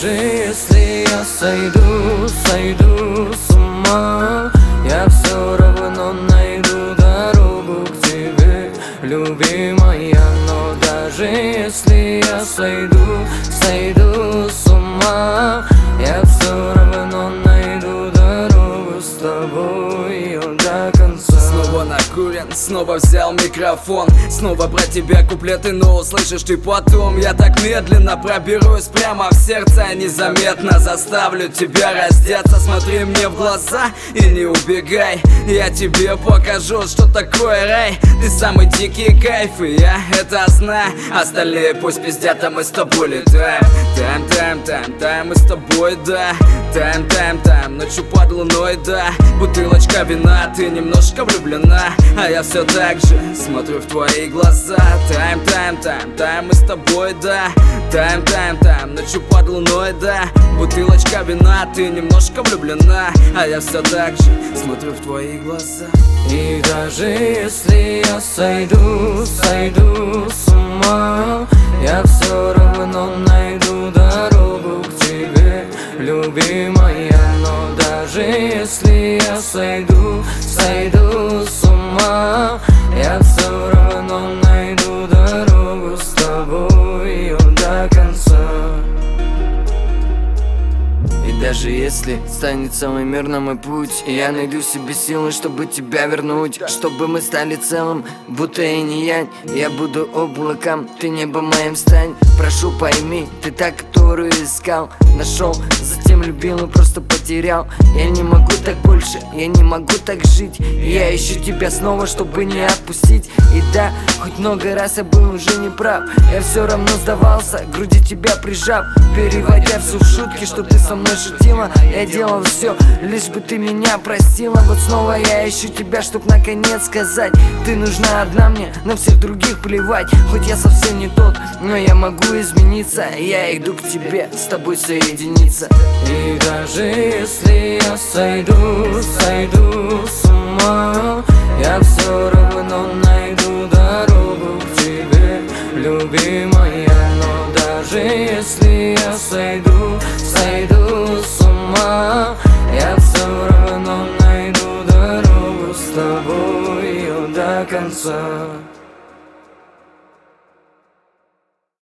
даже если я сойду с ума, я все равно найду дорогу к тебе, любимая. Но даже если я сойду с ума, я все равно найду дорогу с тобой до конца. Снова накурен, снова взял микрофон, снова про тебя куплеты, но услышишь ты потом. Я так медленно проберусь прямо в сердце, незаметно заставлю тебя раздеться. Смотри мне в глаза и не убегай, я тебе покажу, что такое рай. Ты самый дикий кайф, и я это знаю. Остальные пусть пиздят, а мы с тобой летаем. Таем, мы с тобой, да. Таем, ночью под луной, да. Бутылочка вина, ты немножко влюблена, а я все так же смотрю в твои глаза. Таем, мы с тобой, да. Таем, ночью под луной, да. Бутылочка вина, ты немножко влюблена, а я все так же смотрю в твои глаза. И даже если я сойду с ума, я все равно найду дорогу к тебе, любимая. Но даже если я сойду с ума, я все равно найду дорогу с тобой до конца. И даже если станет самый мир на мой путь, я найду себе силы, чтобы тебя вернуть, чтобы мы стали целым, будто и не янь. Я буду облаком, ты небо моим стань. Прошу, пойми, ты та, которую искал, нашел, затем любил и просто потерял. Я не могу так больше, я не могу так жить. Я ищу тебя снова, чтобы не отпустить. И да, хоть много раз я был уже не прав, я все равно сдавался, к груди тебя прижав, переводя все в шутки, что ты со мной шутила. Я делал все, лишь бы ты меня простила. Вот снова я ищу тебя, чтоб наконец сказать: ты нужна одна мне, на всех других плевать. Хоть я совсем не тот, но я могу измениться. Я иду к тебе, с тобой соединиться. И даже если я сойду с ума, я все равно найду дорогу к тебе, любимая. Но даже если я сойду с ума, я все равно найду дорогу с тобой до конца.